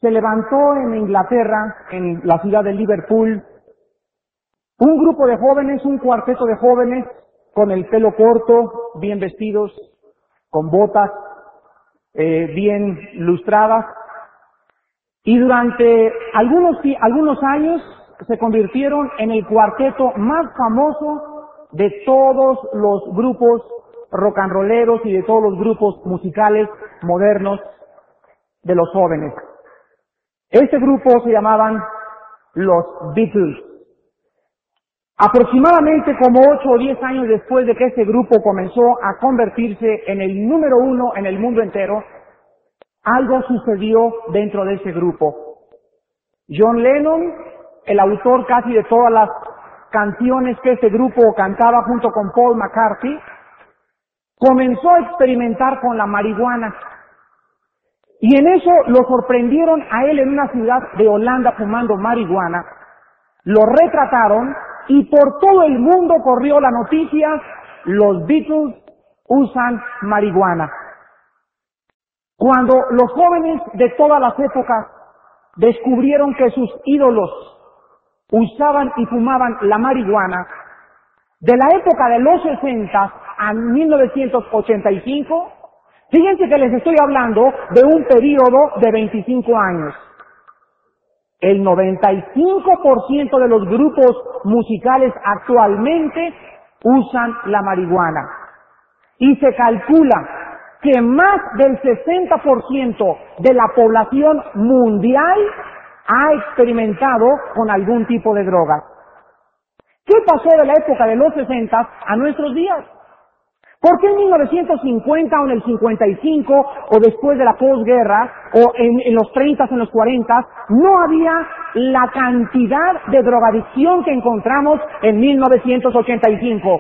se levantó en Inglaterra, en la ciudad de Liverpool, un grupo de jóvenes, un cuarteto de jóvenes, con el pelo corto, bien vestidos, con botas, bien lustradas, y durante algunos años se convirtieron en el cuarteto más famoso de todos los grupos rock and rolleros y de todos los grupos musicales modernos de los jóvenes. Este grupo se llamaban los Beatles. Aproximadamente como 8 o 10 años después de que este grupo comenzó a convertirse en el número 1 en el mundo entero, algo sucedió dentro de ese grupo. John Lennon, el autor casi de todas las canciones que este grupo cantaba junto con Paul McCartney, comenzó a experimentar con la marihuana. Y en eso lo sorprendieron a él en una ciudad de Holanda fumando marihuana. Lo retrataron y por todo el mundo corrió la noticia: los Beatles usan marihuana. Cuando los jóvenes de todas las épocas descubrieron que sus ídolos usaban y fumaban la marihuana, de la época de los 60 a 1985, fíjense que les estoy hablando de un periodo de 25 años. El 95% de los grupos musicales actualmente usan la marihuana. Y se calcula que más del 60% de la población mundial ha experimentado con algún tipo de droga. ¿Qué pasó de la época de los 60 a nuestros días? ¿Por qué en 1950 o en el 55 o después de la posguerra o en los 30, en los 40 no había la cantidad de drogadicción que encontramos en 1985?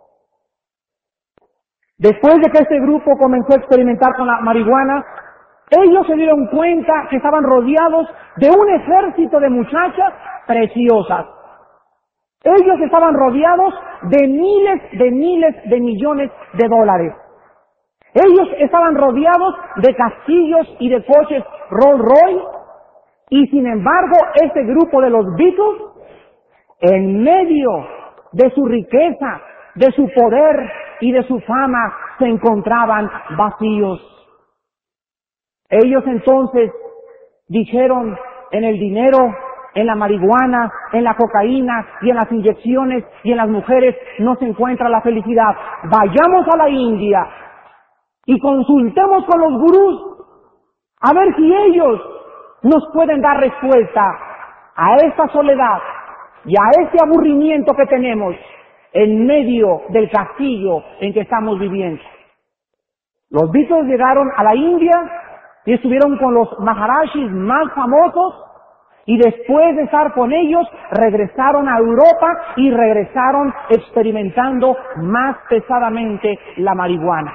Después de que este grupo comenzó a experimentar con la marihuana, ellos se dieron cuenta que estaban rodeados de un ejército de muchachas preciosas. Ellos estaban rodeados de miles de millones de dólares. Ellos estaban rodeados de castillos y de coches Rolls Royce, y sin embargo este grupo de los Beatles, en medio de su riqueza, de su poder y de su fama, se encontraban vacíos. Ellos entonces dijeron: en el dinero, en la marihuana, en la cocaína y en las inyecciones y en las mujeres no se encuentra la felicidad. Vayamos a la India y consultemos con los gurús a ver si ellos nos pueden dar respuesta a esta soledad y a este aburrimiento que tenemos en medio del castillo en que estamos viviendo. Los Beatles llegaron a la India y estuvieron con los Maharashis más famosos, y después de estar con ellos regresaron a Europa y regresaron experimentando más pesadamente la marihuana.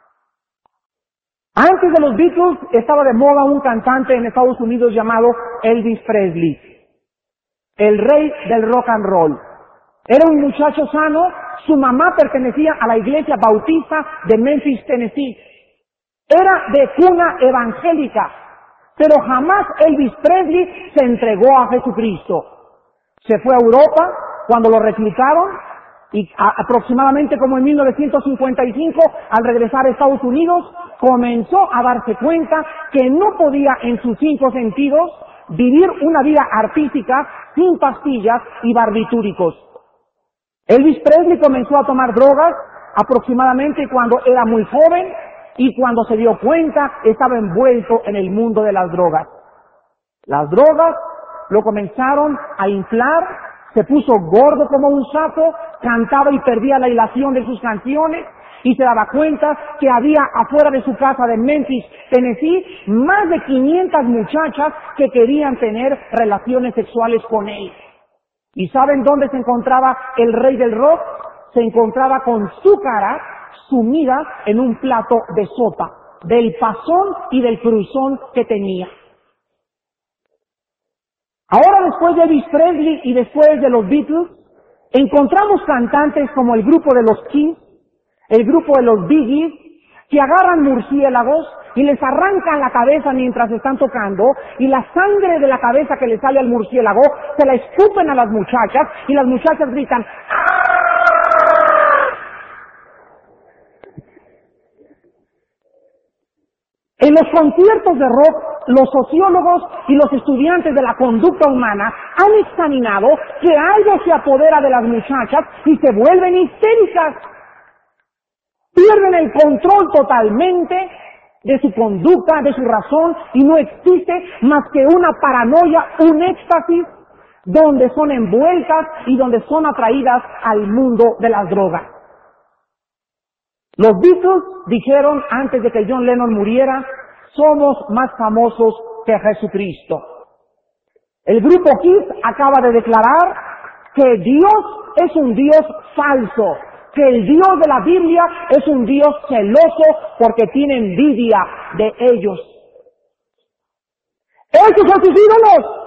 Antes de los Beatles estaba de moda un cantante en Estados Unidos llamado Elvis Presley, el rey del rock and roll. Era un muchacho sano, su mamá pertenecía a la iglesia bautista de Memphis, Tennessee. Era de cuna evangélica, pero jamás Elvis Presley se entregó a Jesucristo. Se fue a Europa cuando lo reclutaron y aproximadamente como en 1955, al regresar a Estados Unidos, comenzó a darse cuenta que no podía en sus 5 sentidos vivir una vida artística sin pastillas y barbitúricos. Elvis Presley comenzó a tomar drogas aproximadamente cuando era muy joven, y cuando se dio cuenta estaba envuelto en el mundo de las drogas. Las drogas lo comenzaron a inflar, se puso gordo como un sapo, cantaba y perdía la hilación de sus canciones, y se daba cuenta que había afuera de su casa de Memphis, Tennessee, más de 500 muchachas que querían tener relaciones sexuales con él. ¿Y saben dónde se encontraba el rey del rock? Se encontraba con su cara sumida en un plato de sopa, del pasón y del cruzón que tenía. Ahora, después de Elvis Presley y después de los Beatles, encontramos cantantes como el grupo de los Kings, el grupo de los Bee Gees, que agarran murciélagos y les arrancan la cabeza mientras están tocando, y la sangre de la cabeza que le sale al murciélago se la escupen a las muchachas, y las muchachas gritan ¡ah! En los conciertos de rock, los sociólogos y los estudiantes de la conducta humana han examinado que algo se apodera de las muchachas y se vuelven histéricas. Pierden el control totalmente de su conducta, de su razón, y no existe más que una paranoia, un éxtasis, donde son envueltas y donde son atraídas al mundo de las drogas. Los Beatles dijeron antes de que John Lennon muriera: somos más famosos que Jesucristo. El grupo Kiss acaba de declarar que Dios es un Dios falso, que el Dios de la Biblia es un Dios celoso porque tiene envidia de ellos. ¡Esos son sus ídolos!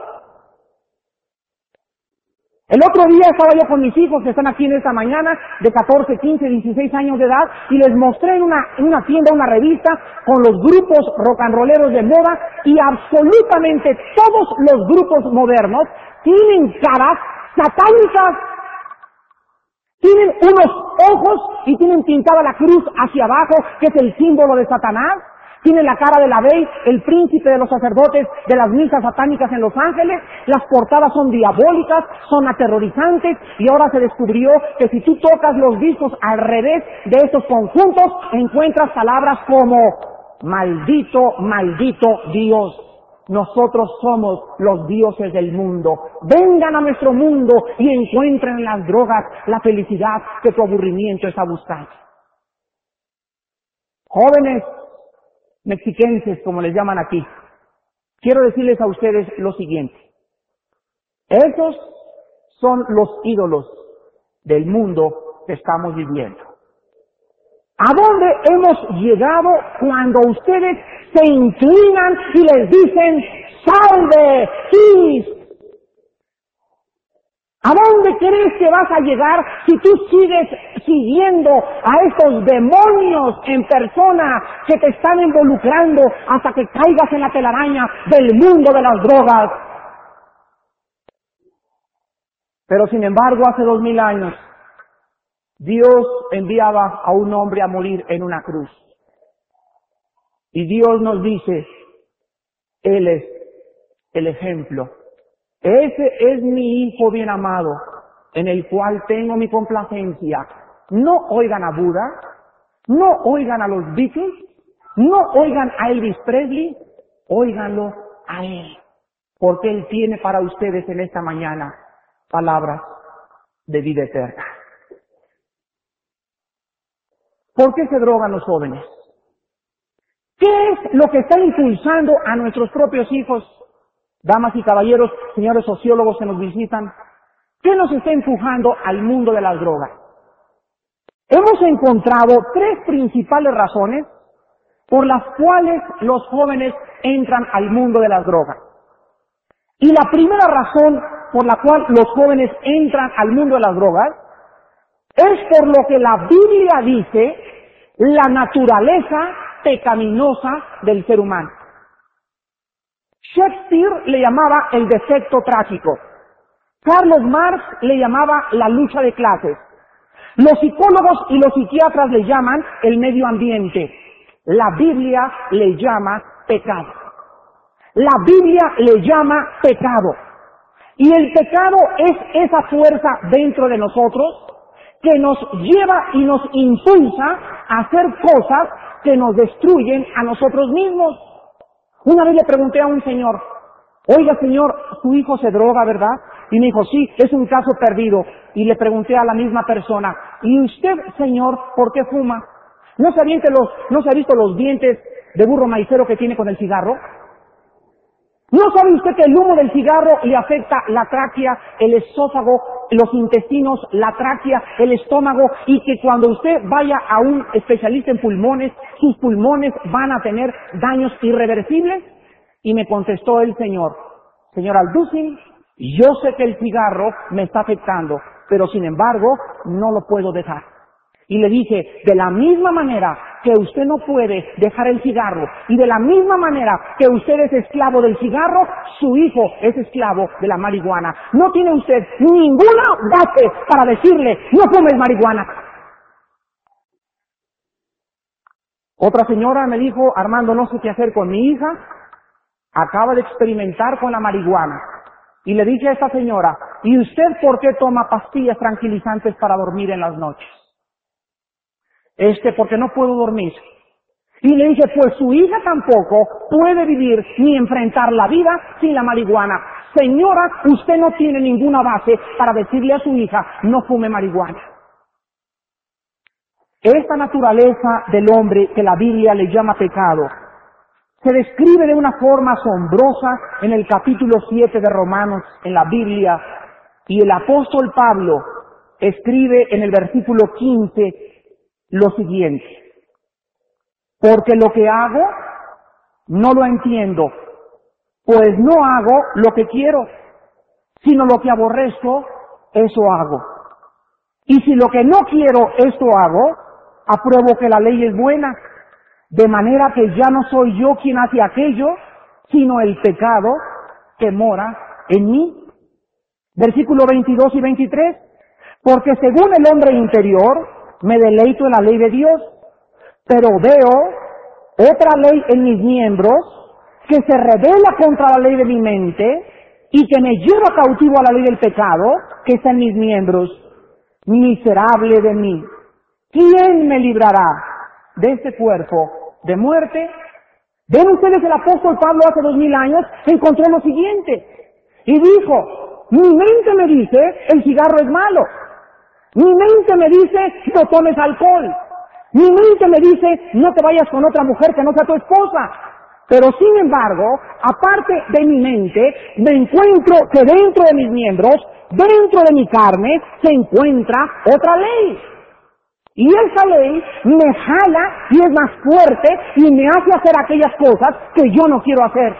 El otro día estaba yo con mis hijos que están aquí en esta mañana, de 14, 15, 16 años de edad, y les mostré en una tienda, una revista, con los grupos rock and rolleros de moda, y absolutamente todos los grupos modernos tienen caras satánicas. Tienen unos ojos y tienen pintada la cruz hacia abajo, que es el símbolo de Satanás. Tienen la cara de la Bey, el príncipe de los sacerdotes de las misas satánicas en Los Ángeles. Las portadas son diabólicas, son aterrorizantes, y ahora se descubrió que si tú tocas los discos al revés de estos conjuntos, encuentras palabras como maldito, maldito Dios. Nosotros somos los dioses del mundo. Vengan a nuestro mundo y encuentren en las drogas la felicidad que tu aburrimiento está buscando. Jóvenes mexiquenses, como les llaman aquí, quiero decirles a ustedes lo siguiente. Esos son los ídolos del mundo que estamos viviendo. ¿A dónde hemos llegado cuando ustedes se inclinan y les dicen ¡salve, Kiss! ¿A dónde crees que vas a llegar si tú sigues siguiendo a estos demonios en persona que te están involucrando hasta que caigas en la telaraña del mundo de las drogas? Pero sin embargo, hace 2000 años, Dios enviaba a un hombre a morir en una cruz. Y Dios nos dice, Él es el ejemplo. Ese es mi Hijo bien amado, en el cual tengo mi complacencia. No oigan a Buda, no oigan a los Beatles, no oigan a Elvis Presley, óiganlo a Él. Porque Él tiene para ustedes en esta mañana palabras de vida eterna. ¿Por qué se drogan los jóvenes? ¿Qué es lo que está impulsando a nuestros propios hijos? Damas y caballeros, señores sociólogos que nos visitan, ¿qué nos está empujando al mundo de las drogas? Hemos encontrado 3 principales razones por las cuales los jóvenes entran al mundo de las drogas. Y la primera razón por la cual los jóvenes entran al mundo de las drogas es por lo que la Biblia dice, la naturaleza pecaminosa del ser humano. Shakespeare le llamaba el defecto trágico. Carlos Marx le llamaba la lucha de clases. Los psicólogos y los psiquiatras le llaman el medio ambiente. La Biblia le llama pecado. La Biblia le llama pecado. Y el pecado es esa fuerza dentro de nosotros que nos lleva y nos impulsa a hacer cosas que nos destruyen a nosotros mismos. Una vez le pregunté a un señor, oiga señor, su hijo se droga, ¿verdad? Y me dijo, sí, es un caso perdido. Y le pregunté a la misma persona, ¿y usted, señor, por qué fuma? ¿No se ha visto los dientes de burro maicero que tiene con el cigarro? ¿No sabe usted que el humo del cigarro le afecta la tráquea, el esófago, los intestinos, la tráquea, el estómago, y que cuando usted vaya a un especialista en pulmones, sus pulmones van a tener daños irreversibles? Y me contestó el señor Alducin, yo sé que el cigarro me está afectando, pero sin embargo no lo puedo dejar. Y le dije, de la misma manera que usted no puede dejar el cigarro, y de la misma manera que usted es esclavo del cigarro, su hijo es esclavo de la marihuana. No tiene usted ninguna base para decirle, no fumes marihuana. Otra señora me dijo, Armando, no sé qué hacer con mi hija, acaba de experimentar con la marihuana. Y le dije a esta señora, ¿y usted por qué toma pastillas tranquilizantes para dormir en las noches? Porque no puedo dormir. Y le dije, pues su hija tampoco puede vivir ni enfrentar la vida sin la marihuana. Señora, usted no tiene ninguna base para decirle a su hija, no fume marihuana. Esta naturaleza del hombre que la Biblia le llama pecado, se describe de una forma asombrosa en el capítulo 7 de Romanos en la Biblia, y el apóstol Pablo escribe en el versículo 15 lo siguiente: porque lo que hago no lo entiendo, pues no hago lo que quiero, sino lo que aborrezco, eso hago. Y si lo que no quiero, esto hago, apruebo que la ley es buena, de manera que ya no soy yo quien hace aquello, sino el pecado que mora en mí. Versículo 22 y 23, porque según el hombre interior, me deleito en la ley de Dios, pero veo otra ley en mis miembros, que se rebela contra la ley de mi mente, y que me lleva cautivo a la ley del pecado, que está en mis miembros. Miserable de mí, ¿quién me librará de este cuerpo de muerte? Ven ustedes, el apóstol Pablo hace 2000 años encontró lo siguiente, y dijo, mi mente me dice, el cigarro es malo. Mi mente me dice, no tomes alcohol. Mi mente me dice, no te vayas con otra mujer que no sea tu esposa. Pero sin embargo, aparte de mi mente, me encuentro que dentro de mis miembros, dentro de mi carne, se encuentra otra ley. Y esa ley me jala y es más fuerte y me hace hacer aquellas cosas que yo no quiero hacer.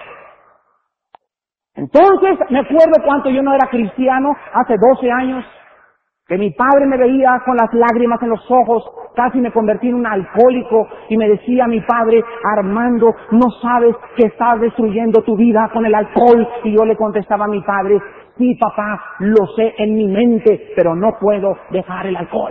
Entonces, me acuerdo cuando yo no era cristiano, hace 12 años, que mi padre me veía con las lágrimas en los ojos, casi me convertí en un alcohólico, y me decía mi padre, Armando, ¿no sabes que estás destruyendo tu vida con el alcohol? Y yo le contestaba a mi padre, sí papá, lo sé en mi mente, pero no puedo dejar el alcohol.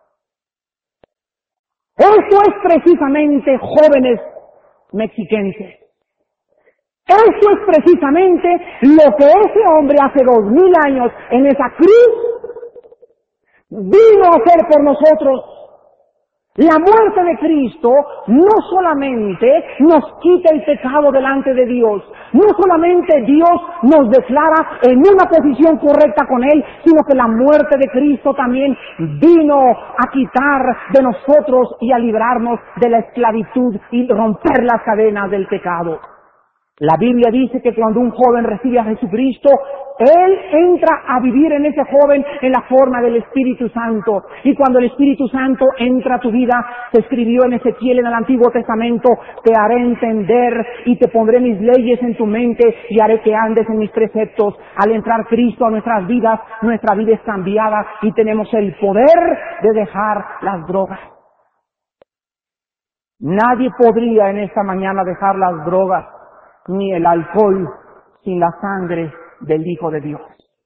Eso es precisamente, jóvenes mexiquenses. Eso es precisamente lo que ese hombre hace 2000 años en esa cruz vino a hacer por nosotros. La muerte de Cristo no solamente nos quita el pecado delante de Dios, no solamente Dios nos declara en una posición correcta con Él, sino que la muerte de Cristo también vino a quitar de nosotros y a librarnos de la esclavitud y romper las cadenas del pecado. La Biblia dice que cuando un joven recibe a Jesucristo, él entra a vivir en ese joven en la forma del Espíritu Santo. Y cuando el Espíritu Santo entra a tu vida, se escribió en Ezequiel en el Antiguo Testamento, te haré entender y te pondré mis leyes en tu mente y haré que andes en mis preceptos. Al entrar Cristo a nuestras vidas, nuestra vida es cambiada y tenemos el poder de dejar las drogas. Nadie podría en esta mañana dejar las drogas ni el alcohol sin la sangre del Hijo de Dios.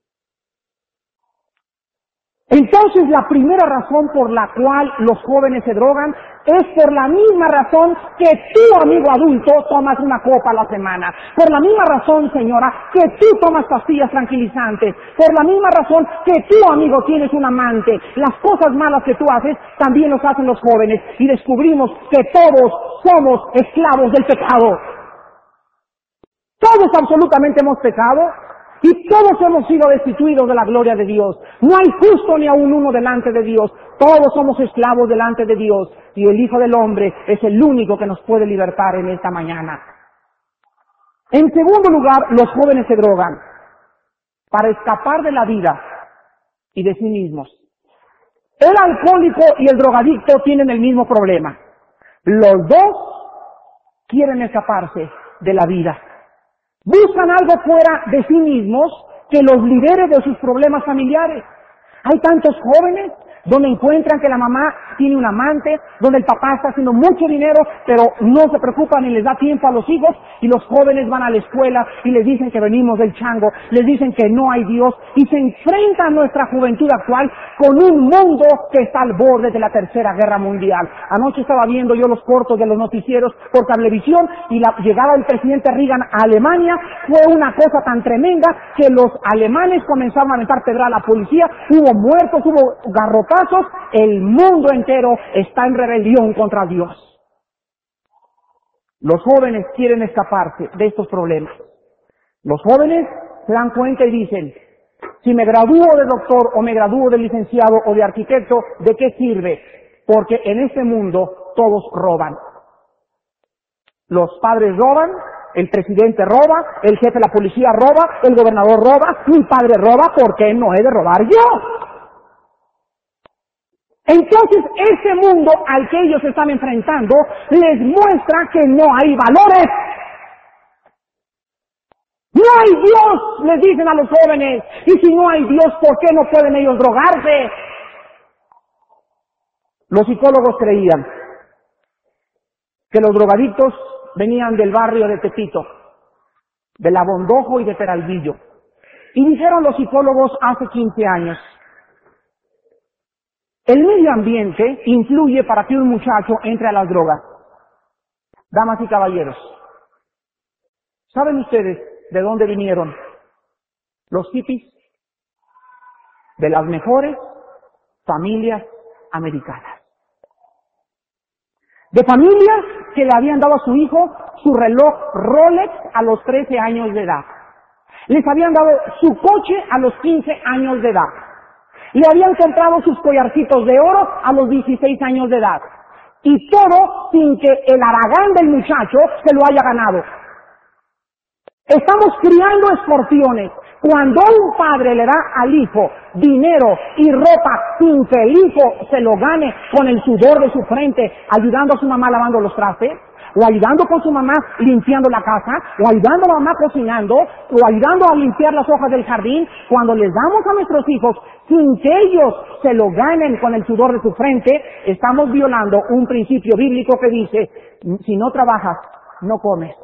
Entonces, la primera razón por la cual los jóvenes se drogan es por la misma razón que tú, amigo adulto, tomas una copa a la semana. Por la misma razón, señora, que tú tomas pastillas tranquilizantes. Por la misma razón que tú, amigo, tienes un amante. Las cosas malas que tú haces también los hacen los jóvenes. Y descubrimos que todos somos esclavos del pecado. Todos absolutamente hemos pecado y todos hemos sido destituidos de la gloria de Dios. No hay justo ni aún uno delante de Dios. Todos somos esclavos delante de Dios y el Hijo del Hombre es el único que nos puede libertar en esta mañana. En segundo lugar, los jóvenes se drogan para escapar de la vida y de sí mismos. El alcohólico y el drogadicto tienen el mismo problema. Los dos quieren escaparse de la vida. Buscan algo fuera de sí mismos que los libere de sus problemas familiares. Hay tantos jóvenes donde encuentran que la mamá tiene un amante, donde el papá está haciendo mucho dinero, pero no se preocupa ni les da tiempo a los hijos, y los jóvenes van a la escuela y les dicen que venimos del chango, les dicen que no hay Dios, y se enfrenta nuestra juventud actual con un mundo que está al borde de la Tercera Guerra Mundial. Anoche estaba viendo yo los cortos de los noticieros por cablevisión, y la llegada del presidente Reagan a Alemania fue una cosa tan tremenda que los alemanes comenzaron a aventar pedra a la policía, hubo muertos, hubo garrotazos, el mundo entero está en rebelión contra Dios. Los jóvenes quieren escaparse de estos problemas. Los jóvenes se dan cuenta y dicen, si me gradúo de doctor o me gradúo de licenciado o de arquitecto, ¿de qué sirve? Porque en este mundo todos roban. Los padres roban, el presidente roba, el jefe de la policía roba, el gobernador roba, mi padre roba, ¿por qué no he de robar yo? Entonces, ese mundo al que ellos se están enfrentando les muestra que no hay valores. No hay Dios, les dicen a los jóvenes, y si no hay Dios, ¿por qué no pueden ellos drogarse? Los psicólogos creían que los drogadictos venían del barrio de Tepito, de La Bondojo y de Peralvillo. Y dijeron los psicólogos hace 15 años, el medio ambiente influye para que un muchacho entre a las drogas. Damas y caballeros, ¿saben ustedes de dónde vinieron los hippies? De las mejores familias americanas. De familias que le habían dado a su hijo su reloj Rolex a los 13 años de edad. Les habían dado su coche a los 15 años de edad. Le habían comprado sus collarcitos de oro a los 16 años de edad. Y todo sin que el haragán del muchacho se lo haya ganado. Estamos criando escorpiones. Cuando un padre le da al hijo dinero y ropa sin que el hijo se lo gane con el sudor de su frente, ayudando a su mamá lavando los trastes, o ayudando con su mamá limpiando la casa, o ayudando a mamá cocinando, o ayudando a limpiar las hojas del jardín, cuando les damos a nuestros hijos sin que ellos se lo ganen con el sudor de su frente, estamos violando un principio bíblico que dice, si no trabajas, no comes.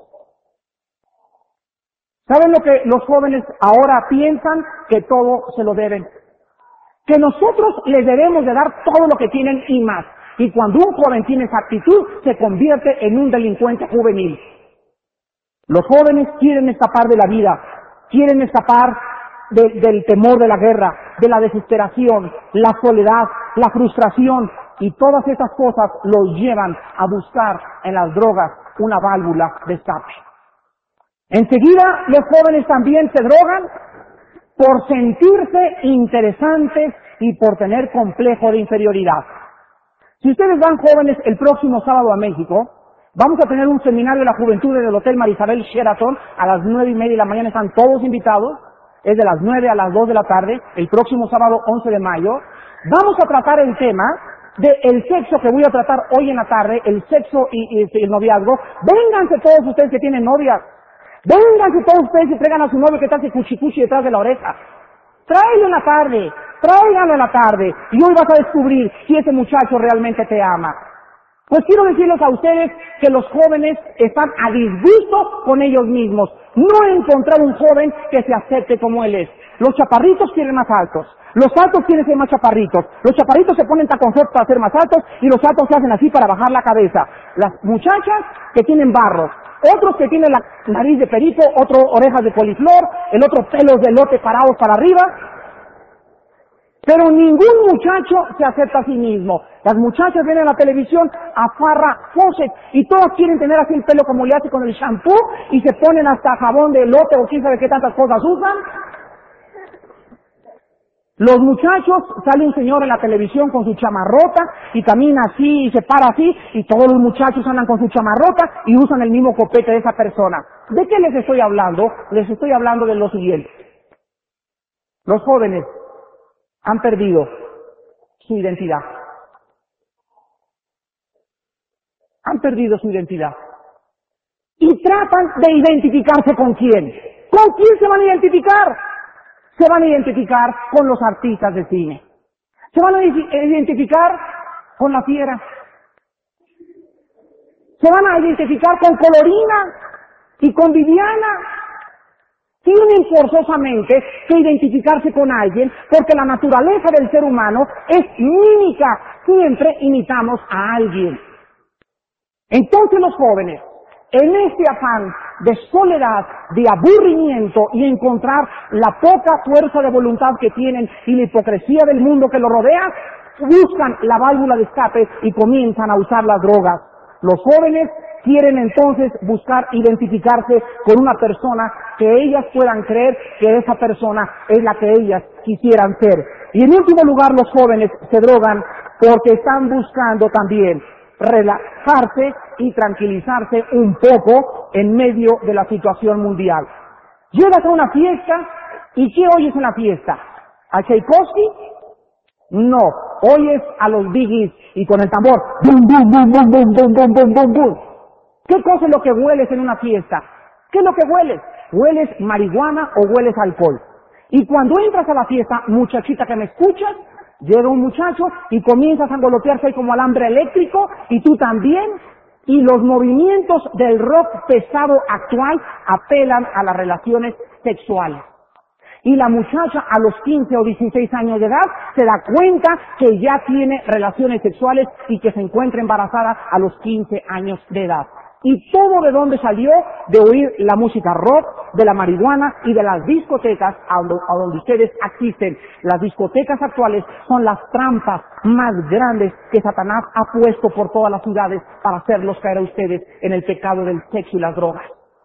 ¿Saben lo que los jóvenes ahora piensan? Que todo se lo deben. Que nosotros les debemos de dar todo lo que tienen y más. Y cuando un joven tiene esa actitud, se convierte en un delincuente juvenil. Los jóvenes quieren escapar de la vida, quieren escapar del temor de la guerra, de la desesperación, la soledad, la frustración, y todas esas cosas los llevan a buscar en las drogas una válvula de escape. Enseguida los jóvenes también se drogan por sentirse interesantes y por tener complejo de inferioridad. Si ustedes van jóvenes el próximo sábado a México, vamos a tener un seminario de la juventud en el Hotel Marisabel Sheraton a las 9:30 de la mañana, están todos invitados, es de las 9 a las 2 de la tarde, el próximo sábado 11 de mayo. Vamos a tratar el tema del sexo que voy a tratar hoy en la tarde, el sexo y el noviazgo. Vénganse todos ustedes que tienen novias. Vénganse todos ustedes y traigan a su novio que está hace cuchicuchi detrás de la oreja. Tráiganlo en la tarde, tráiganlo en la tarde, y hoy vas a descubrir si ese muchacho realmente te ama. Pues quiero decirles a ustedes que los jóvenes están a disgusto con ellos mismos. No he encontrado un joven que se acepte como él es. Los chaparritos quieren más altos, los altos quieren ser más chaparritos, los chaparritos se ponen taconzotes para ser más altos y los altos se hacen así para bajar la cabeza. Las muchachas que tienen barros, otros que tienen la nariz de perico, otros orejas de coliflor, el otro pelos de elote parados para arriba. Pero ningún muchacho se acepta a sí mismo. Las muchachas vienen a la televisión a Farrah Fawcett y todas quieren tener así el pelo como le hace con el shampoo y se ponen hasta jabón de elote o quién sabe qué tantas cosas usan. Los muchachos, sale un señor en la televisión con su chamarrota y camina así y se para así y todos los muchachos andan con su chamarrota y usan el mismo copete de esa persona. ¿De qué les estoy hablando? Les estoy hablando de lo siguiente. Los jóvenes han perdido su identidad. Han perdido su identidad. Y tratan de identificarse con quién. ¿Con quién se van a identificar? Se van a identificar con los artistas de cine. Se van a identificar con la fiera. Se van a identificar con Colorina y con Viviana. Tienen forzosamente que identificarse con alguien porque la naturaleza del ser humano es mímica. Siempre imitamos a alguien. Entonces los jóvenes, en este afán de soledad, de aburrimiento y encontrar la poca fuerza de voluntad que tienen y la hipocresía del mundo que los rodea, buscan la válvula de escape y comienzan a usar las drogas. Los jóvenes quieren entonces buscar identificarse con una persona que ellas puedan creer que esa persona es la que ellas quisieran ser. Y en último lugar, los jóvenes se drogan porque están buscando también relajarse y tranquilizarse un poco en medio de la situación mundial. Llegas a una fiesta y ¿qué oyes en la fiesta? ¿A Tchaikovsky? No, oyes a los Biggies y con el tambor, bum, bum, bum, bum, bum, bum, bum, bum, bum, bum. ¿Qué cosa es lo que hueles en una fiesta? ¿Qué es lo que hueles? ¿Hueles marihuana o hueles alcohol? Y cuando entras a la fiesta, muchachita que me escuchas, llega un muchacho y comienzas a engolotearse ahí como alambre eléctrico, y tú también, y los movimientos del rock pesado actual apelan a las relaciones sexuales. Y la muchacha a los 15 o 16 años de edad se da cuenta que ya tiene relaciones sexuales y que se encuentra embarazada a los 15 años de edad. ¿Y todo de dónde salió? De oír la música rock, de la marihuana y de las discotecas a donde ustedes asisten. Las discotecas actuales son las trampas más grandes que Satanás ha puesto por todas las ciudades para hacerlos caer a ustedes en el pecado del sexo y las drogas.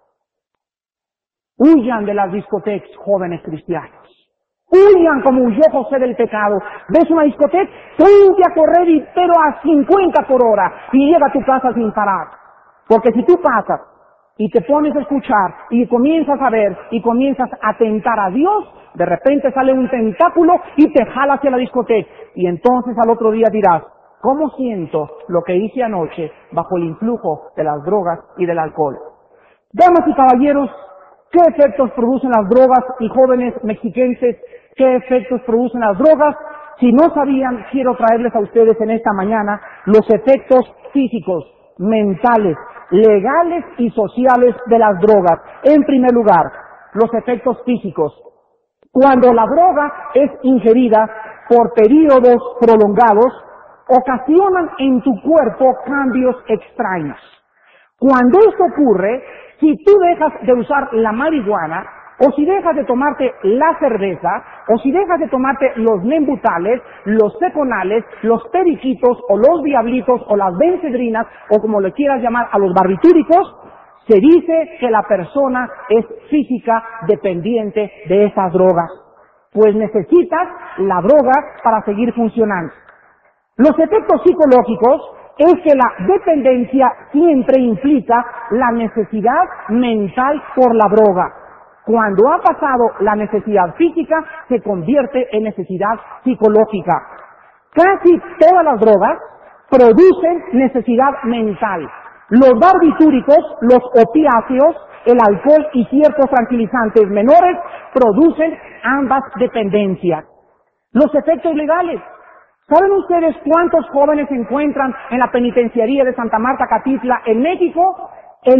Huyan de las discotecas, jóvenes cristianos. Huyan como huyó José del pecado. ¿Ves una discoteca? Ponte a correr pero a 50 por hora y llega a tu casa sin parar. Porque si tú pasas y te pones a escuchar y comienzas a ver y comienzas a tentar a Dios, de repente sale un tentáculo y te jala hacia la discoteca. Y entonces al otro día dirás, ¿cómo siento lo que hice anoche bajo el influjo de las drogas y del alcohol? Damas y caballeros, ¿qué efectos producen las drogas? Y jóvenes mexiquenses, ¿qué efectos producen las drogas? Si no sabían, quiero traerles a ustedes en esta mañana los efectos físicos, mentales, legales y sociales de las drogas. En primer lugar, los efectos físicos. Cuando la droga es ingerida por periodos prolongados, ocasionan en tu cuerpo cambios extraños. Cuando esto ocurre, si tú dejas de usar la marihuana, o si dejas de tomarte la cerveza, o si dejas de tomarte los nembutales, los ceconales, los periquitos, o los diablitos, o las bencedrinas, o como le quieras llamar a los barbitúricos, se dice que la persona es física dependiente de esas drogas. Pues necesitas la droga para seguir funcionando. Los efectos psicológicos es que la dependencia siempre implica la necesidad mental por la droga. Cuando ha pasado la necesidad física, se convierte en necesidad psicológica. Casi todas las drogas producen necesidad mental. Los barbitúricos, los opiáceos, el alcohol y ciertos tranquilizantes menores producen ambas dependencias. Los efectos legales. ¿Saben ustedes cuántos jóvenes se encuentran en la penitenciaría de Santa Marta, Catitla, en México? El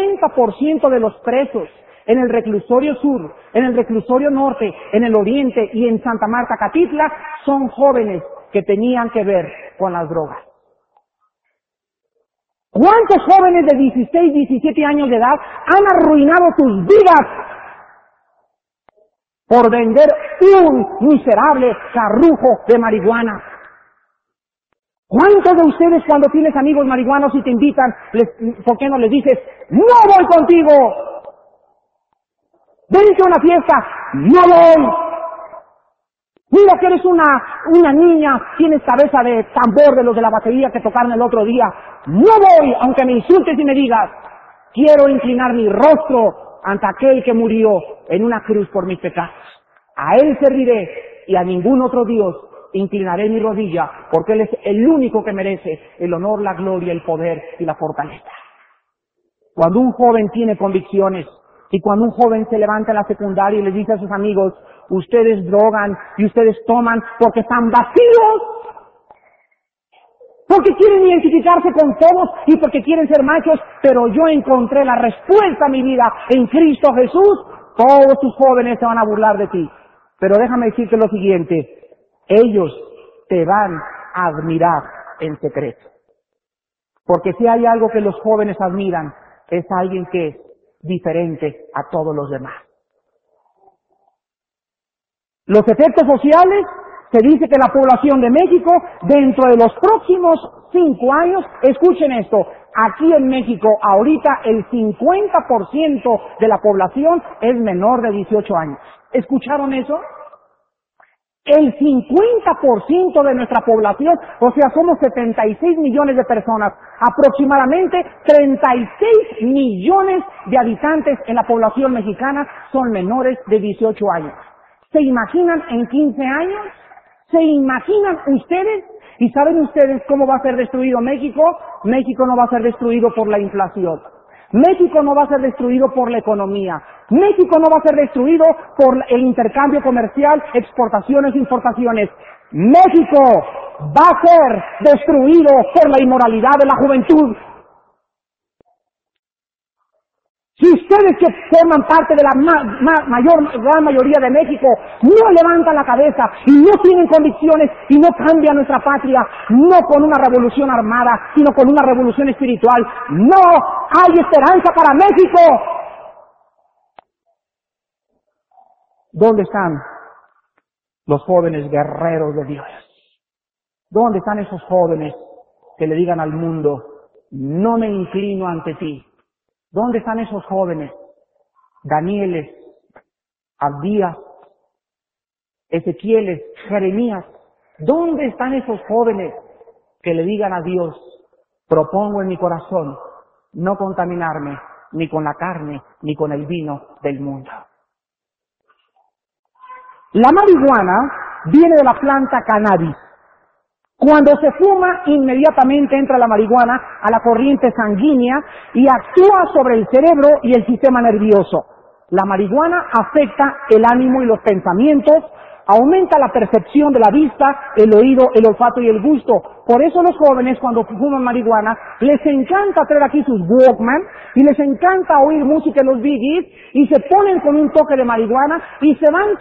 80% de los presos en el reclusorio sur, en el reclusorio norte, en el oriente y en Santa Marta, Catitla, son jóvenes que tenían que ver con las drogas. ¿Cuántos jóvenes de 16, 17 años de edad han arruinado sus vidas por vender un miserable carrujo de marihuana? ¿Cuántos de ustedes cuando tienes amigos marihuanos y te invitan, por qué no les dices, no voy contigo? Vente a una fiesta, no voy. Mira que eres una niña, tienes cabeza de tambor de los de la batería que tocaron el otro día. No voy, aunque me insultes y me digas, quiero inclinar mi rostro ante aquel que murió en una cruz por mis pecados. A él serviré y a ningún otro Dios inclinaré mi rodilla, porque él es el único que merece el honor, la gloria, el poder y la fortaleza. Cuando un joven tiene convicciones y cuando un joven se levanta en la secundaria y le dice a sus amigos, ustedes drogan y ustedes toman porque están vacíos, porque quieren identificarse con todos y porque quieren ser machos, pero yo encontré la respuesta a mi vida en Cristo Jesús. Todos tus jóvenes se van a burlar de ti. Pero déjame decirte lo siguiente, ellos te van a admirar en secreto. Porque si hay algo que los jóvenes admiran, es alguien que es diferente a todos los demás. Los efectos sociales, se dice que la población de México, dentro de los próximos 5 años, escuchen esto, aquí en México, ahorita el 50% de la población es menor de 18 años. ¿Escucharon eso? El 50% de nuestra población, o sea, somos 76 millones de personas, aproximadamente 36 millones de habitantes en la población mexicana son menores de 18 años. ¿Se imaginan en 15 años? ¿Se imaginan ustedes? ¿Y saben ustedes cómo va a ser destruido México? México no va a ser destruido por la inflación. México no va a ser destruido por la economía. México no va a ser destruido por el intercambio comercial, exportaciones, importaciones. México va a ser destruido por la inmoralidad de la juventud. Si ustedes que forman parte de la gran mayoría de México no levantan la cabeza y no tienen convicciones y no cambian nuestra patria, no con una revolución armada, sino con una revolución espiritual, no hay esperanza para México. ¿Dónde están los jóvenes guerreros de Dios? ¿Dónde están esos jóvenes que le digan al mundo, no me inclino ante ti? ¿Dónde están esos jóvenes? Danieles, Abdías, Ezequieles, Jeremías. ¿Dónde están esos jóvenes que le digan a Dios, propongo en mi corazón no contaminarme ni con la carne ni con el vino del mundo? La marihuana viene de la planta cannabis. Cuando se fuma, inmediatamente entra la marihuana a la corriente sanguínea y actúa sobre el cerebro y el sistema nervioso. La marihuana afecta el ánimo y los pensamientos, aumenta la percepción de la vista, el oído, el olfato y el gusto. Por eso los jóvenes cuando fuman marihuana les encanta traer aquí sus Walkman y les encanta oír música en los Bee Gees y se ponen con un toque de marihuana y se van,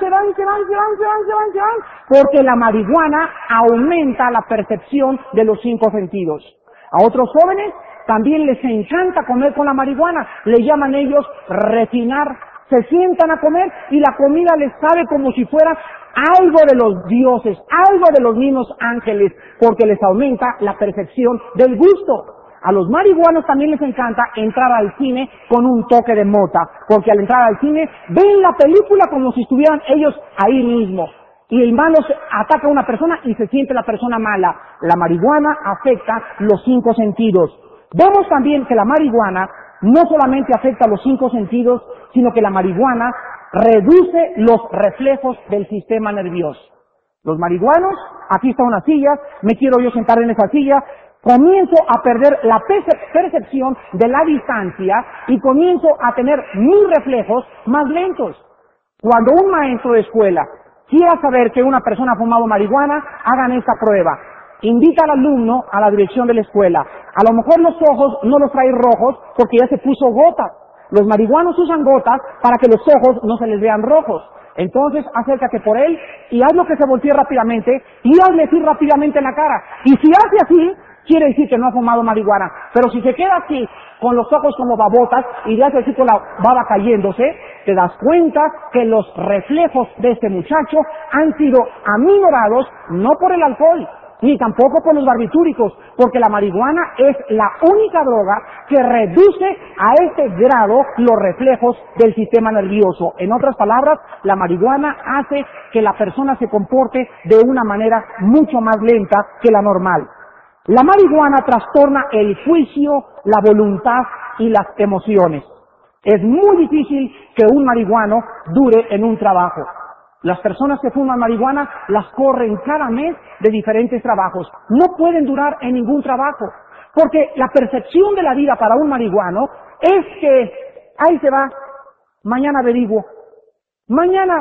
porque la marihuana aumenta la percepción de los 5 sentidos. A otros jóvenes también les encanta comer con la marihuana, le llaman ellos refinar. Se sientan a comer y la comida les sabe como si fuera algo de los dioses, algo de los mismos ángeles, porque les aumenta la percepción del gusto. A los marihuanos también les encanta entrar al cine con un toque de mota, porque al entrar al cine ven la película como si estuvieran ellos ahí mismo. Y el malo ataca a una persona y se siente la persona mala. La marihuana afecta los 5 sentidos. Vemos también que la marihuana no solamente afecta los 5 sentidos, sino que la marihuana reduce los reflejos del sistema nervioso. Los marihuanos, aquí está una silla, me quiero yo sentar en esa silla, comienzo a perder la percepción de la distancia y comienzo a tener mis reflejos más lentos. Cuando un maestro de escuela quiera saber que una persona ha fumado marihuana, hagan esta prueba. Invita al alumno a la dirección de la escuela. A lo mejor los ojos no los trae rojos porque ya se puso gotas. Los marihuanos usan gotas para que los ojos no se les vean rojos. Entonces, acércate por él y hazlo que se voltee rápidamente y hazle así rápidamente en la cara. Y si hace así, quiere decir que no ha fumado marihuana. Pero si se queda así, con los ojos como babotas y le hace así con la baba cayéndose, te das cuenta que los reflejos de este muchacho han sido aminorados no por el alcohol, ni tampoco por los barbitúricos, porque la marihuana es la única droga que reduce a este grado los reflejos del sistema nervioso. En otras palabras, la marihuana hace que la persona se comporte de una manera mucho más lenta que la normal. La marihuana trastorna el juicio, la voluntad y las emociones. Es muy difícil que un marihuano dure en un trabajo. Las personas que fuman marihuana las corren cada mes de diferentes trabajos. No pueden durar en ningún trabajo, porque la percepción de la vida para un marihuano es que ahí se va, mañana averiguo, mañana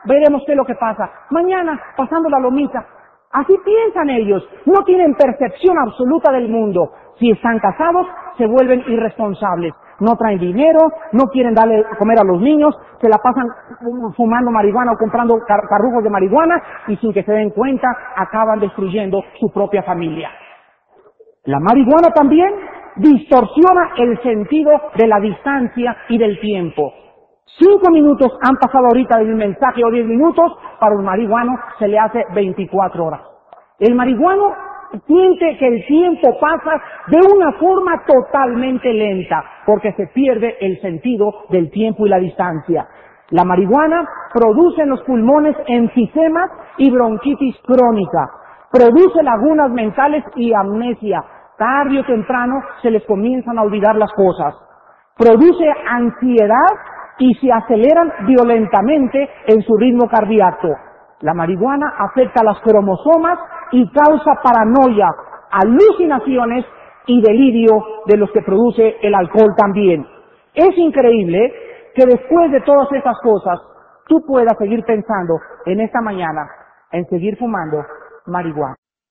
veremos qué es lo que pasa. Mañana, pasando la lomita. Así piensan ellos. No tienen percepción absoluta del mundo. Si están casados, se vuelven irresponsables. No traen dinero, no quieren darle comer a los niños, se la pasan fumando marihuana o comprando carrujos de marihuana y sin que se den cuenta acaban destruyendo su propia familia. La marihuana también distorsiona el sentido de la distancia y del tiempo. 5 minutos han pasado ahorita de un mensaje o 10 minutos, para un marihuano se le hace 24 horas. El marihuano siente que el tiempo pasa de una forma totalmente lenta, porque se pierde el sentido del tiempo y la distancia. La marihuana produce en los pulmones enfisemas y bronquitis crónica, produce lagunas mentales y amnesia. Tarde o temprano se les comienzan a olvidar las cosas. Produce ansiedad y se aceleran violentamente en su ritmo cardíaco. La marihuana afecta a las cromosomas y causa paranoia, alucinaciones y delirio de los que produce el alcohol también. Es increíble que después de todas estas cosas tú puedas seguir pensando en esta mañana en seguir fumando marihuana.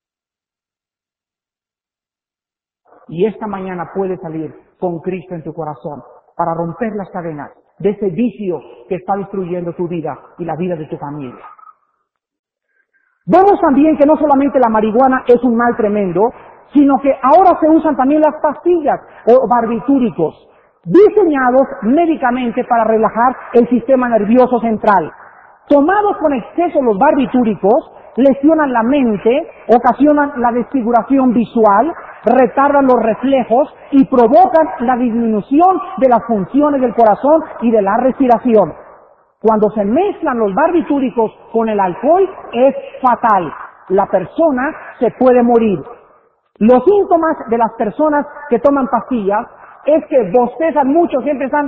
Y esta mañana puedes salir con Cristo en tu corazón para romper las cadenas de ese vicio que está destruyendo tu vida y la vida de tu familia. Vemos también que no solamente la marihuana es un mal tremendo, sino que ahora se usan también las pastillas o barbitúricos, diseñados médicamente para relajar el sistema nervioso central. Tomados con exceso los barbitúricos, lesionan la mente, ocasionan la desfiguración visual, retardan los reflejos y provocan la disminución de las funciones del corazón y de la respiración. Cuando se mezclan los barbitúricos con el alcohol es fatal. La persona se puede morir. Los síntomas de las personas que toman pastillas es que bostezan mucho, siempre están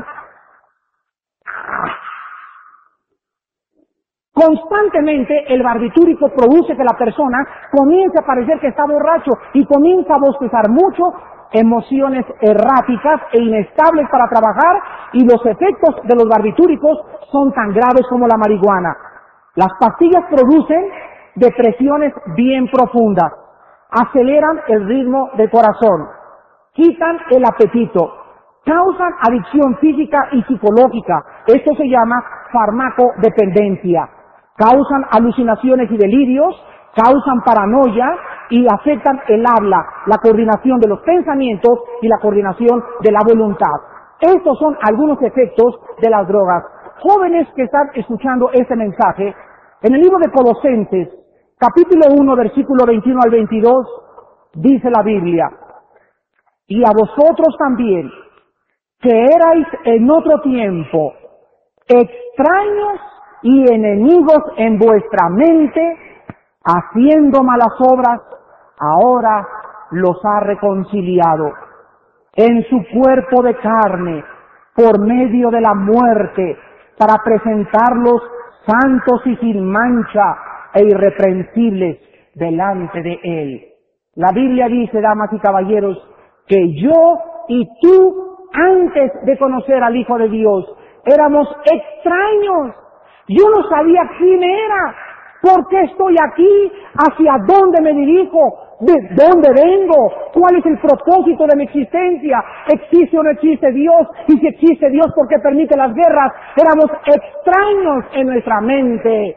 constantemente. El barbitúrico produce que la persona comience a parecer que está borracho y comienza a bostezar mucho, emociones erráticas e inestables para trabajar, y los efectos de los barbitúricos son tan graves como la marihuana. Las pastillas producen depresiones bien profundas, aceleran el ritmo del corazón, quitan el apetito, causan adicción física y psicológica. Esto se llama farmacodependencia. Causan alucinaciones y delirios, causan paranoia y afectan el habla, la coordinación de los pensamientos y la coordinación de la voluntad. Estos son algunos efectos de las drogas. Jóvenes que están escuchando este mensaje, en el libro de Colosenses, capítulo 1, versículo 21 al 22, dice la Biblia: y a vosotros también, que erais en otro tiempo extraños y enemigos en vuestra mente, haciendo malas obras, ahora los ha reconciliado en su cuerpo de carne por medio de la muerte, para presentarlos santos y sin mancha e irreprensibles delante de Él. La Biblia dice, damas y caballeros, que yo y tú, antes de conocer al Hijo de Dios, éramos extraños. Yo no sabía quién era, por qué estoy aquí, hacia dónde me dirijo, de dónde vengo, cuál es el propósito de mi existencia, existe o no existe Dios, y si existe Dios, ¿por qué permite las guerras? Éramos extraños en nuestra mente.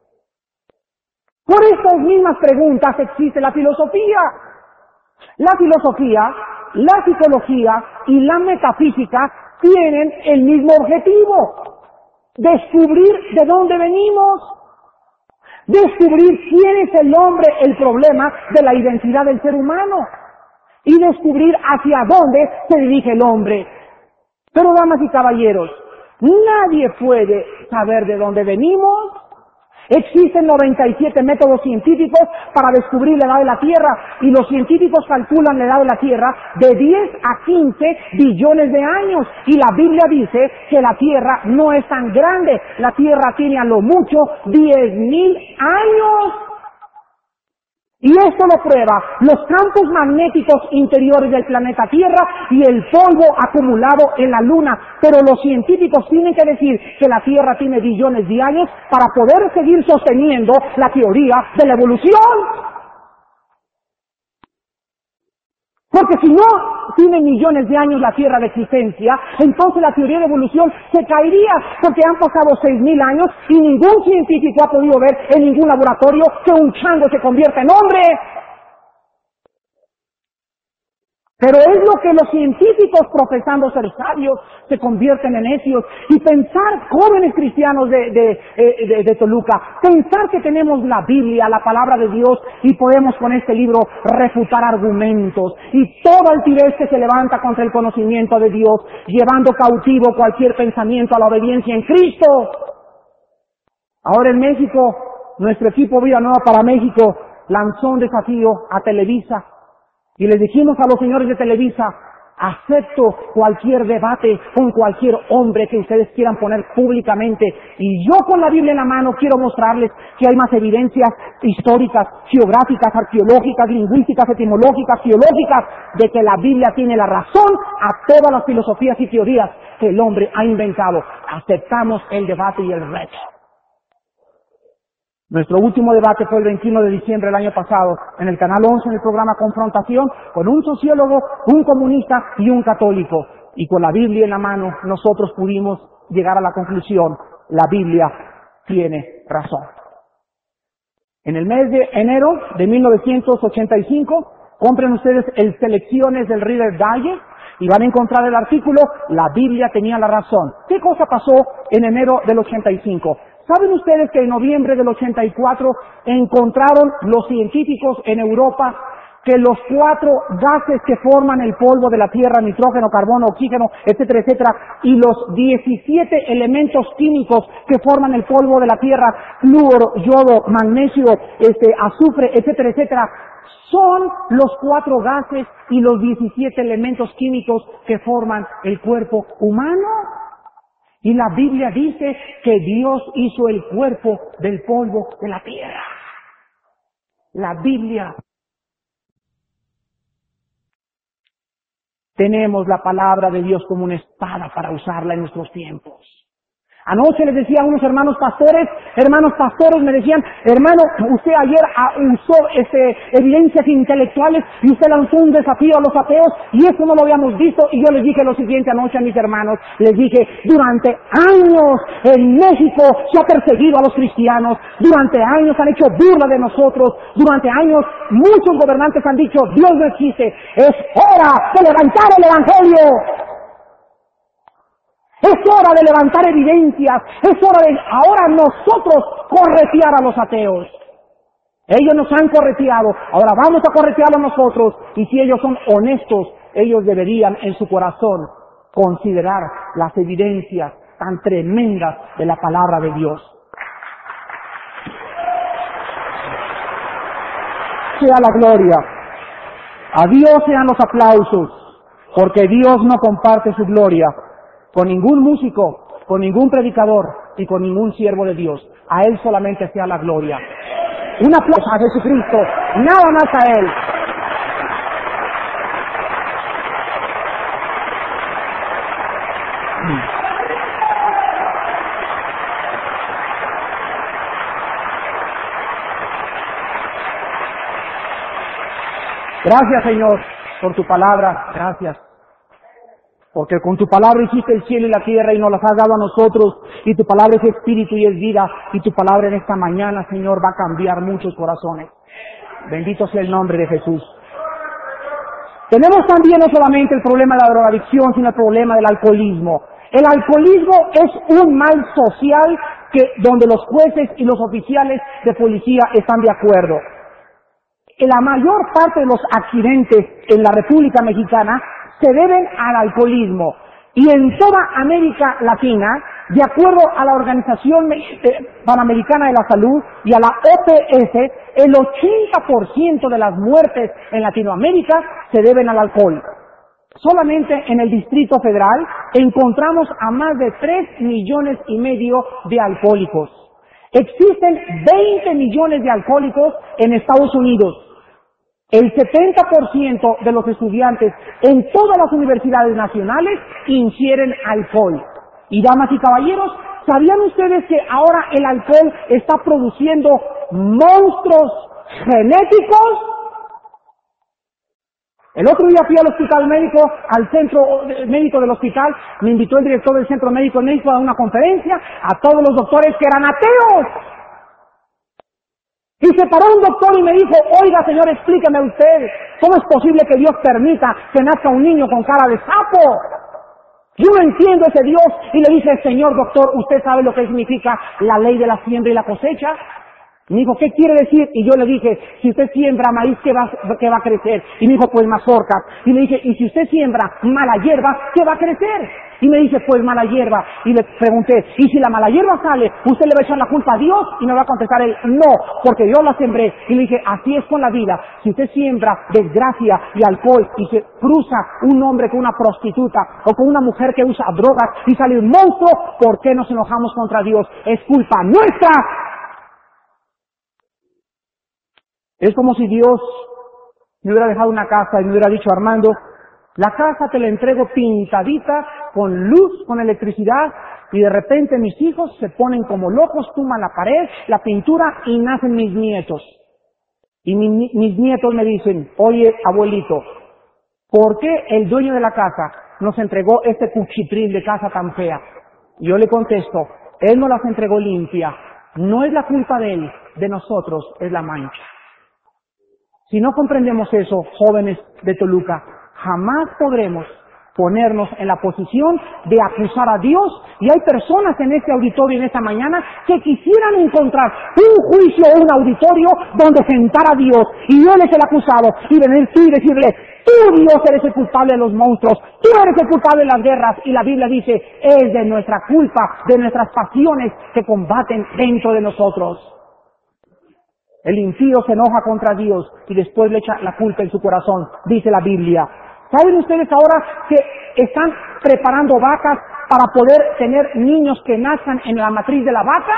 Por estas mismas preguntas existe la filosofía. La filosofía, la psicología y la metafísica tienen el mismo objetivo: descubrir de dónde venimos, descubrir quién es el hombre, el problema de la identidad del ser humano, y descubrir hacia dónde se dirige el hombre. Pero, damas y caballeros, nadie puede saber de dónde venimos. Existen 97 métodos científicos para descubrir la edad de la Tierra, y los científicos calculan la edad de la Tierra de 10 a 15 billones de años, y la Biblia dice que la Tierra no es tan grande. La Tierra tiene a lo mucho 10,000 años. Y esto lo prueba los campos magnéticos interiores del planeta Tierra y el polvo acumulado en la Luna. Pero los científicos tienen que decir que la Tierra tiene billones de años para poder seguir sosteniendo la teoría de la evolución. Porque si no tiene millones de años la Tierra de existencia, entonces la teoría de evolución se caería, porque han pasado 6.000 años y ningún científico ha podido ver en ningún laboratorio que un chango se convierta en hombre. Pero es lo que los científicos, profesando ser sabios, se convierten en necios. Y pensar, jóvenes cristianos de Toluca, pensar que tenemos la Biblia, la palabra de Dios, y podemos con este libro refutar argumentos y toda altivez que se levanta contra el conocimiento de Dios, llevando cautivo cualquier pensamiento a la obediencia en Cristo. Ahora en México, nuestro equipo Vida Nueva para México lanzó un desafío a Televisa. Y les dijimos a los señores de Televisa, acepto cualquier debate con cualquier hombre que ustedes quieran poner públicamente. Y yo con la Biblia en la mano quiero mostrarles que hay más evidencias históricas, geográficas, arqueológicas, lingüísticas, etimológicas, geológicas, de que la Biblia tiene la razón a todas las filosofías y teorías que el hombre ha inventado. Aceptamos el debate y el reto. Nuestro último debate fue el 21 de diciembre del año pasado, en el Canal 11, en el programa Confrontación, con un sociólogo, un comunista y un católico. Y con la Biblia en la mano, nosotros pudimos llegar a la conclusión, la Biblia tiene razón. En el mes de enero de 1985, compren ustedes el Selecciones del Reader Digest, y van a encontrar el artículo, la Biblia tenía la razón. ¿Qué cosa pasó en enero del 85? ¿Saben ustedes que en noviembre del 84 encontraron los científicos en Europa que los 4 gases que forman el polvo de la Tierra, nitrógeno, carbono, oxígeno, etcétera, etcétera, y los 17 elementos químicos que forman el polvo de la Tierra, flúor, yodo, magnesio, azufre, etcétera, etcétera, son los 4 gases y los 17 elementos químicos que forman el cuerpo humano? Y la Biblia dice que Dios hizo el cuerpo del polvo de la tierra. La Biblia. Tenemos la palabra de Dios como una espada para usarla en nuestros tiempos. Anoche les decía a unos hermanos pastores me decían, hermano, usted ayer usó evidencias intelectuales y usted lanzó un desafío a los ateos y eso no lo habíamos visto. Y yo les dije lo siguiente anoche a mis hermanos, les dije, durante años en México se ha perseguido a los cristianos, durante años han hecho burla de nosotros, durante años muchos gobernantes han dicho, Dios no existe, es hora de levantar el Evangelio. Es hora de levantar evidencias, es hora de ahora nosotros corretear a los ateos. Ellos nos han correteado, ahora vamos a corretearlos nosotros, y si ellos son honestos, ellos deberían en su corazón considerar las evidencias tan tremendas de la palabra de Dios. Sea la gloria, a Dios sean los aplausos, porque Dios no comparte su gloria con ningún músico, con ningún predicador y con ningún siervo de Dios. A Él solamente sea la gloria. Un aplauso a Jesucristo, nada más a Él. Gracias, Señor, por tu palabra. Gracias. Porque con tu palabra hiciste el cielo y la tierra y nos las has dado a nosotros, y tu palabra es espíritu y es vida, y tu palabra en esta mañana, Señor, va a cambiar muchos corazones. Bendito sea el nombre de Jesús. Tenemos también no solamente el problema de la drogadicción, sino el problema del alcoholismo. El alcoholismo es un mal social donde los jueces y los oficiales de policía están de acuerdo. La mayor parte de los accidentes en la República Mexicana se deben al alcoholismo. Y en toda América Latina, de acuerdo a la Organización Panamericana de la Salud y a la OPS, el 80% de las muertes en Latinoamérica se deben al alcohol. Solamente en el Distrito Federal encontramos a más de 3,5 millones de alcohólicos. Existen 20 millones de alcohólicos en Estados Unidos. El 70% de los estudiantes en todas las universidades nacionales ingieren alcohol. Y damas y caballeros, ¿sabían ustedes que ahora el alcohol está produciendo monstruos genéticos? El otro día fui al hospital médico, al centro médico del hospital, me invitó el director del centro médico a una conferencia a todos los doctores que eran ateos. Y se paró un doctor y me dijo, oiga señor, explíqueme usted, ¿cómo es posible que Dios permita que nazca un niño con cara de sapo? Yo no entiendo ese Dios. Y le dije, señor doctor, ¿usted sabe lo que significa la ley de la siembra y la cosecha? Me dijo, ¿qué quiere decir? Y yo le dije, si usted siembra maíz, ¿qué va a crecer? Y me dijo, pues mazorcas. Y le dije, y si usted siembra mala hierba, ¿qué va a crecer? Y me dice, pues mala hierba. Y le pregunté, ¿y si la mala hierba sale, usted le va a echar la culpa a Dios? Y me va a contestar él, no, porque yo la sembré. Y le dije, así es con la vida. Si usted siembra desgracia y alcohol y se cruza un hombre con una prostituta o con una mujer que usa drogas y sale un monstruo, ¿por qué nos enojamos contra Dios? Es culpa nuestra. Es como si Dios me hubiera dejado una casa y me hubiera dicho, Armando, la casa te la entrego pintadita, con luz, con electricidad, y de repente mis hijos se ponen como locos, tumban la pared, la pintura, y nacen mis nietos. Y mis nietos me dicen, oye, abuelito, ¿por qué el dueño de la casa nos entregó este cuchitril de casa tan fea? Y yo le contesto, él nos las entregó limpia. No es la culpa de él, de nosotros es la mancha. Si no comprendemos eso, jóvenes de Toluca, jamás podremos ponernos en la posición de acusar a Dios. Y hay personas en este auditorio en esta mañana que quisieran encontrar un juicio o un auditorio donde sentar a Dios y Él es el acusado y venir tú y decirle, tú Dios eres el culpable de los monstruos, tú eres el culpable de las guerras. Y la Biblia dice, es de nuestra culpa, de nuestras pasiones que combaten dentro de nosotros. El impío se enoja contra Dios y después le echa la culpa en su corazón, dice la Biblia. ¿Saben ustedes ahora que están preparando vacas para poder tener niños que nazcan en la matriz de la vaca?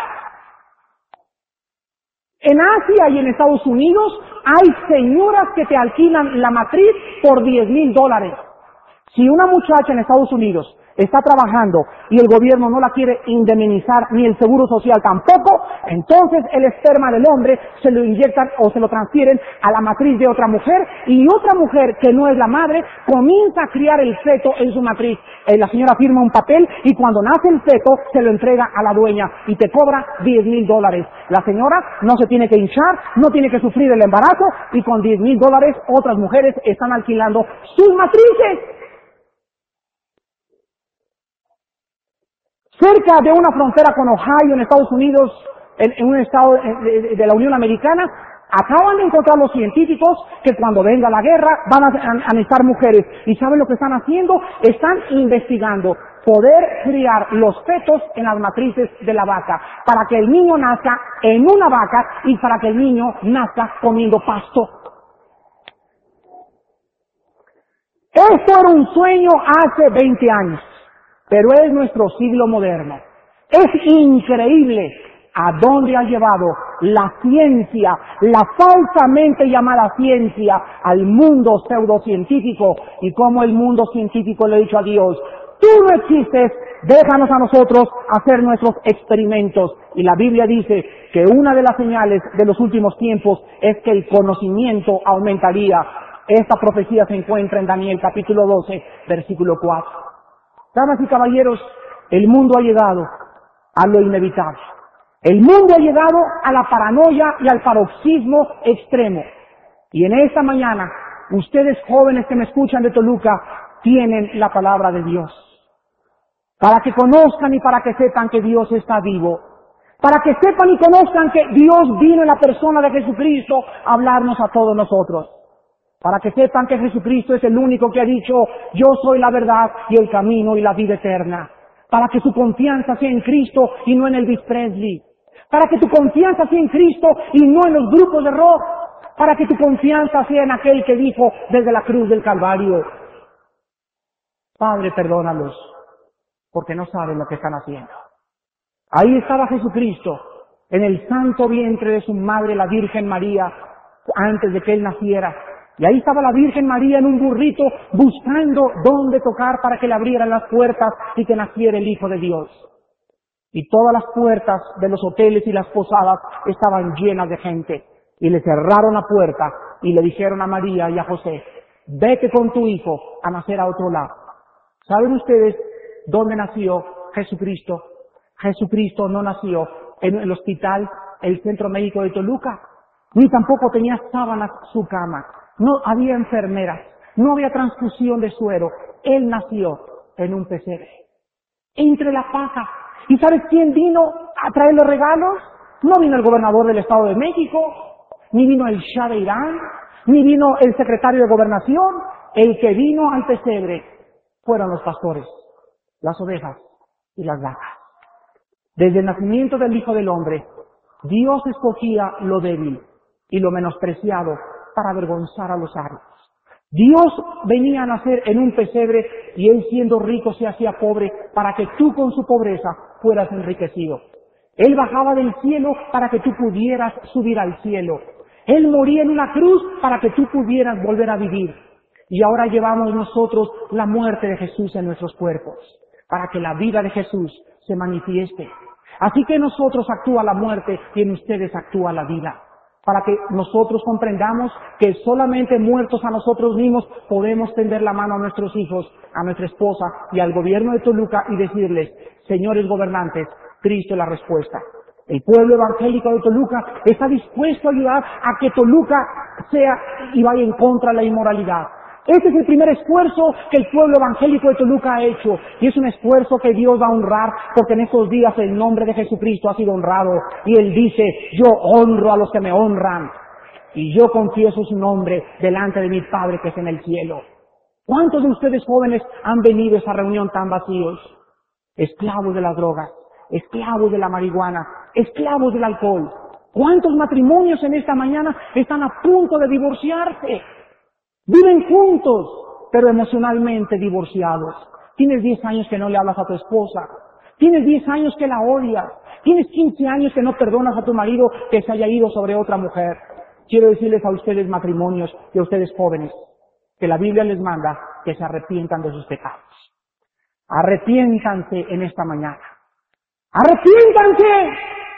En Asia y en Estados Unidos hay señoras que te alquilan la matriz por $10,000. Si una muchacha en Estados Unidos está trabajando y el gobierno no la quiere indemnizar, ni el seguro social tampoco, entonces el esperma del hombre se lo inyectan o se lo transfieren a la matriz de otra mujer, y otra mujer que no es la madre comienza a criar el feto en su matriz. La señora firma un papel y cuando nace el feto se lo entrega a la dueña y te cobra $10,000. La señora no se tiene que hinchar, no tiene que sufrir el embarazo, y con $10,000 otras mujeres están alquilando sus matrices. Cerca de una frontera con Ohio, en Estados Unidos, en un estado de la Unión Americana, acaban de encontrar los científicos que cuando venga la guerra van a necesitar mujeres. ¿Y saben lo que están haciendo? Están investigando poder criar los fetos en las matrices de la vaca, para que el niño nazca en una vaca y para que el niño nazca comiendo pasto. Esto era un sueño hace 20 años. Pero es nuestro siglo moderno. Es increíble a dónde ha llevado la ciencia, la falsamente llamada ciencia, al mundo pseudocientífico, y cómo el mundo científico le ha dicho a Dios, tú no existes, déjanos a nosotros hacer nuestros experimentos. Y la Biblia dice que una de las señales de los últimos tiempos es que el conocimiento aumentaría. Esta profecía se encuentra en Daniel capítulo 12, versículo 4. Damas y caballeros, el mundo ha llegado a lo inevitable. El mundo ha llegado a la paranoia y al paroxismo extremo. Y en esta mañana, ustedes jóvenes que me escuchan de Toluca, tienen la palabra de Dios. Para que conozcan y para que sepan que Dios está vivo. Para que sepan y conozcan que Dios vino en la persona de Jesucristo a hablarnos a todos nosotros. Para que sepan que Jesucristo es el único que ha dicho, yo soy la verdad y el camino y la vida eterna. Para que su confianza sea en Cristo y no en Elvis Presley. Para que tu confianza sea en Cristo y no en los grupos de rock. Para que tu confianza sea en aquel que dijo desde la cruz del Calvario, Padre, perdónalos, porque no saben lo que están haciendo. Ahí estaba Jesucristo, en el santo vientre de su madre, la Virgen María, antes de que Él naciera. Y ahí estaba la Virgen María en un burrito buscando dónde tocar para que le abrieran las puertas y que naciera el Hijo de Dios. Y todas las puertas de los hoteles y las posadas estaban llenas de gente. Y le cerraron la puerta y le dijeron a María y a José, vete con tu hijo a nacer a otro lado. ¿Saben ustedes dónde nació Jesucristo? Jesucristo no nació en el hospital, el Centro Médico de Toluca, ni tampoco tenía sábanas su cama. No había enfermeras, no había transfusión de suero. Él nació en un pesebre, entre la paja. ¿Y sabes quién vino a traerle regalos? No vino el gobernador del Estado de México, ni vino el Shah de Irán, ni vino el secretario de Gobernación. El que vino al pesebre fueron los pastores, las ovejas y las vacas. Desde el nacimiento del Hijo del Hombre, Dios escogía lo débil y lo menospreciado para avergonzar a los sabios. Dios venía a nacer en un pesebre y Él siendo rico se hacía pobre para que tú con su pobreza fueras enriquecido. Él bajaba del cielo para que tú pudieras subir al cielo. Él moría en una cruz para que tú pudieras volver a vivir. Y ahora llevamos nosotros la muerte de Jesús en nuestros cuerpos, para que la vida de Jesús se manifieste. Así que en nosotros actúa la muerte y en ustedes actúa la vida. Para que nosotros comprendamos que solamente muertos a nosotros mismos podemos tender la mano a nuestros hijos, a nuestra esposa y al gobierno de Toluca y decirles, señores gobernantes, Cristo es la respuesta. El pueblo evangélico de Toluca está dispuesto a ayudar a que Toluca sea y vaya en contra de la inmoralidad. Este es el primer esfuerzo que el pueblo evangélico de Toluca ha hecho, y es un esfuerzo que Dios va a honrar, porque en estos días el nombre de Jesucristo ha sido honrado, y Él dice, yo honro a los que me honran, y yo confieso su nombre delante de mi Padre que es en el cielo. ¿Cuántos de ustedes jóvenes han venido a esa reunión tan vacíos? Esclavos de las drogas, esclavos de la marihuana, esclavos del alcohol. ¿Cuántos matrimonios en esta mañana están a punto de divorciarse? Viven juntos, pero emocionalmente divorciados. Tienes 10 años que no le hablas a tu esposa. Tienes 10 años que la odias. Tienes 15 años que no perdonas a tu marido que se haya ido sobre otra mujer. Quiero decirles a ustedes matrimonios y a ustedes jóvenes que la Biblia les manda que se arrepientan de sus pecados. Arrepiéntanse en esta mañana. ¡Arrepiéntanse!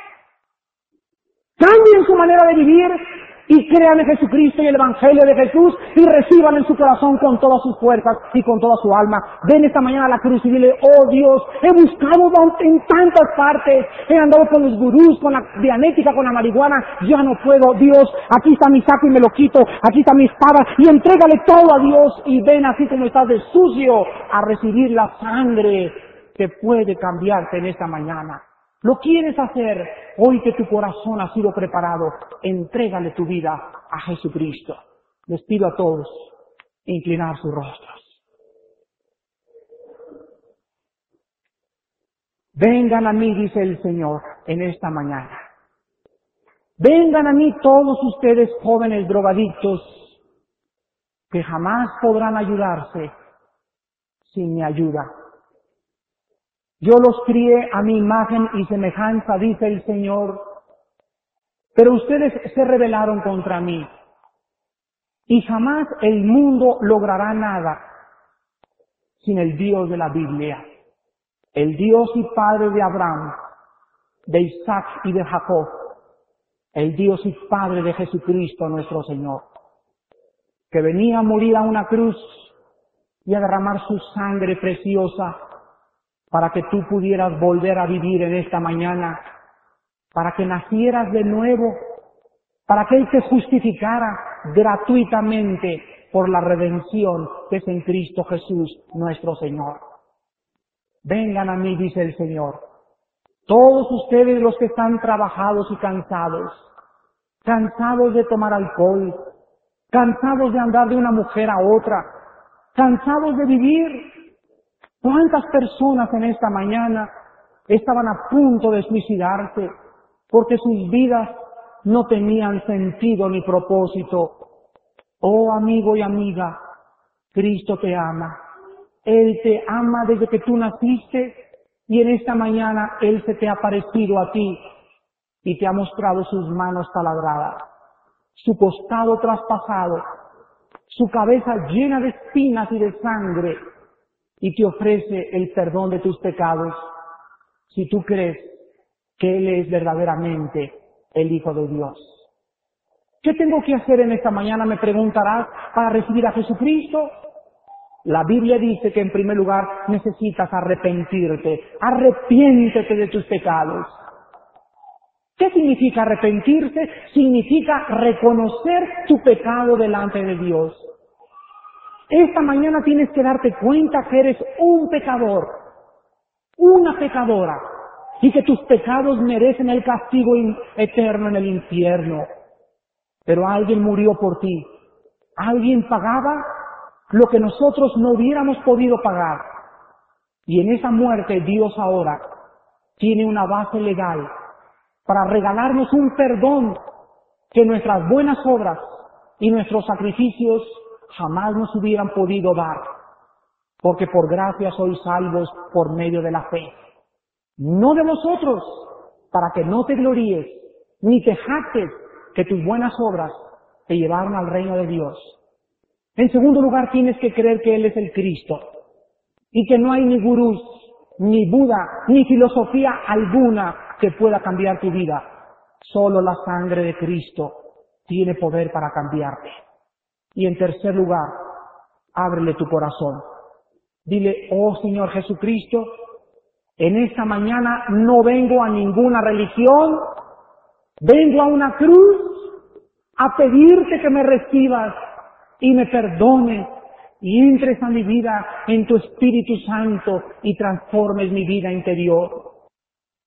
Cambien su manera de vivir y crean en Jesucristo y el Evangelio de Jesús y reciban en su corazón con todas sus fuerzas y con toda su alma. Ven esta mañana a la cruz y dile, oh Dios, he buscado en tantas partes, he andado con los gurús, con la dianética, con la marihuana, ya no puedo, Dios, aquí está mi saco y me lo quito, aquí está mi espada y entrégale todo a Dios y ven así como estás de sucio a recibir la sangre que puede cambiarte en esta mañana. ¿Lo quieres hacer hoy que tu corazón ha sido preparado? Entrégale tu vida a Jesucristo. Les pido a todos inclinar sus rostros. Vengan a mí, dice el Señor, en esta mañana. Vengan a mí todos ustedes jóvenes drogadictos que jamás podrán ayudarse sin mi ayuda. Yo los crié a mi imagen y semejanza, dice el Señor, pero ustedes se rebelaron contra mí. Y jamás el mundo logrará nada sin el Dios de la Biblia, el Dios y Padre de Abraham, de Isaac y de Jacob, el Dios y Padre de Jesucristo nuestro Señor, que venía a morir a una cruz y a derramar su sangre preciosa para que tú pudieras volver a vivir en esta mañana, para que nacieras de nuevo, para que Él te justificara gratuitamente por la redención que es en Cristo Jesús nuestro Señor. Vengan a mí, dice el Señor, todos ustedes los que están trabajados y cansados de tomar alcohol, cansados de andar de una mujer a otra, cansados de vivir. ¿Cuántas personas en esta mañana estaban a punto de suicidarse porque sus vidas no tenían sentido ni propósito? Oh amigo y amiga, Cristo te ama. Él te ama desde que tú naciste y en esta mañana Él se te ha aparecido a ti y te ha mostrado sus manos taladradas, su costado traspasado, su cabeza llena de espinas y de sangre, y te ofrece el perdón de tus pecados, si tú crees que Él es verdaderamente el Hijo de Dios. ¿Qué tengo que hacer en esta mañana, me preguntarás, para recibir a Jesucristo? La Biblia dice que en primer lugar necesitas arrepentirte. Arrepiéntete de tus pecados. ¿Qué significa arrepentirse? Significa reconocer tu pecado delante de Dios. Esta mañana tienes que darte cuenta que eres un pecador, una pecadora, y que tus pecados merecen el castigo eterno en el infierno. Pero alguien murió por ti. Alguien pagaba lo que nosotros no hubiéramos podido pagar. Y en esa muerte Dios ahora tiene una base legal para regalarnos un perdón que nuestras buenas obras y nuestros sacrificios jamás nos hubieran podido dar. Porque por gracia sois salvos por medio de la fe. No de vosotros, para que no te gloríes, ni te jactes que tus buenas obras te llevaron al reino de Dios. En segundo lugar, tienes que creer que Él es el Cristo y que no hay ni gurús, ni Buda, ni filosofía alguna que pueda cambiar tu vida. Solo la sangre de Cristo tiene poder para cambiarte. Y en tercer lugar, ábrele tu corazón. Dile, oh Señor Jesucristo, en esta mañana no vengo a ninguna religión, vengo a una cruz a pedirte que me recibas y me perdones y entres a mi vida en tu Espíritu Santo y transformes mi vida interior.